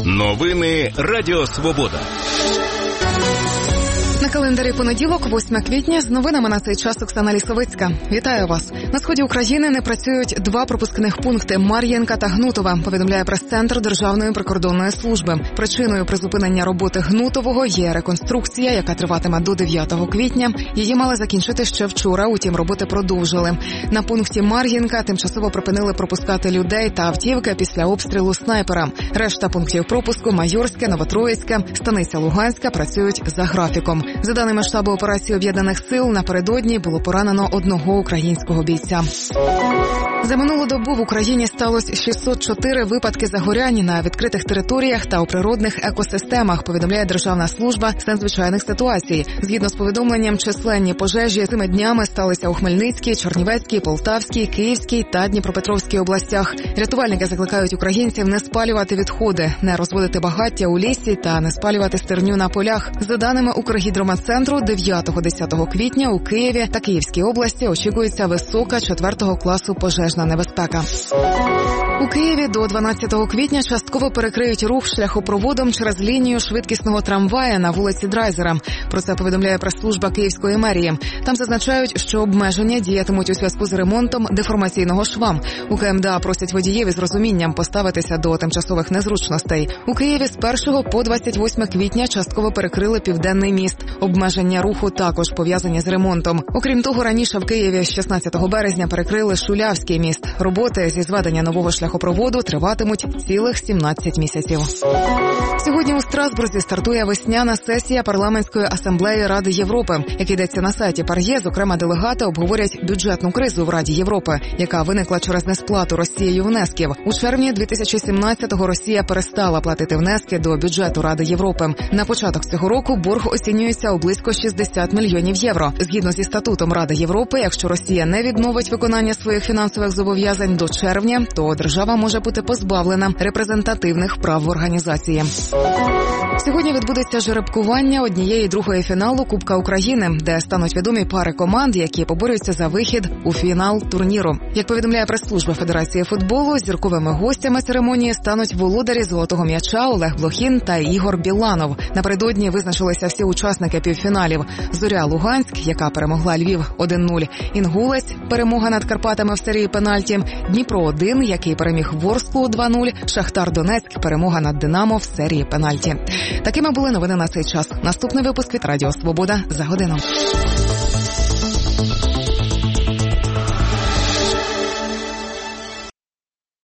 Новини Радіо Свобода. На календарі понеділок, 8 квітня, з новинами на цей час Оксана Лісовицька. Вітаю вас. На сході України не працюють два пропускних пункти – Мар'їнка та Гнутова, повідомляє прес-центр Державної прикордонної служби. Причиною призупинення роботи Гнутового є реконструкція, яка триватиме до 9 квітня. Її мали закінчити ще вчора, утім роботи продовжили. На пункті Мар'їнка тимчасово припинили пропускати людей та автівки після обстрілу снайпера. Решта пунктів пропуску – Майорське, Новотроїцьке, Станиця Луганська – працюють за графіком. За даними штабу операції Об'єднаних сил, напередодні було поранено одного українського бійця. За минулу добу в Україні сталося 604 випадки загорянь на відкритих територіях та у природних екосистемах, повідомляє Державна служба з надзвичайних ситуацій. Згідно з повідомленням, численні пожежі цими днями сталися у Хмельницькій, Чернівецькій, Полтавській, Київській та Дніпропетровській областях. Рятувальники закликають українців не спалювати відходи, не розводити багаття у лісі та не спалювати стерню на полях. За даними Укргідрометцентру, 9-10 квітня у Києві та Київській області очікується висока 4-го класу пожежна небезпека. У Києві до 12 квітня частково перекриють рух шляхопроводом через лінію швидкісного трамвая на вулиці Драйзера. Про це повідомляє прес-служба Київської мерії. Там зазначають, що обмеження діятимуть у зв'язку з ремонтом деформаційного шва. У КМДА просять водіїв із розумінням поставитися до тимчасових незручностей. У Києві з 1 по 28 квітня частково перекрили Південний міст. Обмеження руху також пов'язані з ремонтом. Окрім того, раніше в Києві з 16 березня перекрили Шулявський міст. Роботи зі зведення нового шляхопроводу триватимуть цілих 17 місяців. Сьогодні у Страсбурзі стартує весняна сесія парламентської асамблеї Ради Європи. Як йдеться на сайті ПАРЄ, зокрема делегати обговорять бюджетну кризу в Раді Європи, яка виникла через несплату Росією внесків. У червні 2017-го Росія перестала платити внески до бюджету Ради Європи. На початок цього року борг оцінюється у близько 60 мільйонів євро. Згідно зі статутом Ради Європи, якщо Росія не відновить виконання своїх фінансових зобов'язань до червня, то держава може бути позбавлена репрезентативних прав в організації. Сьогодні відбудеться жеребкування 1/2 фіналу Кубка України, де стануть відомі пари команд, які поборюються за вихід у фінал турніру. Як повідомляє прес-служба Федерації футболу, зірковими гостями церемонії стануть володарі золотого м'яча Олег Блохін та Ігор Біланов. Напередодні визначилися всі учасники півфіналів. Зоря Луганськ, яка перемогла Львів 1-0, Інгулець, перемога над Карпатами в серії пенальті, Дніпро-1, який переміг Ворсклу 2-0, Шахтар Донецьк, перемога над Динамо в серії пенальті. Такими були новини на цей час. Наступний випуск від Радіо Свобода за годину.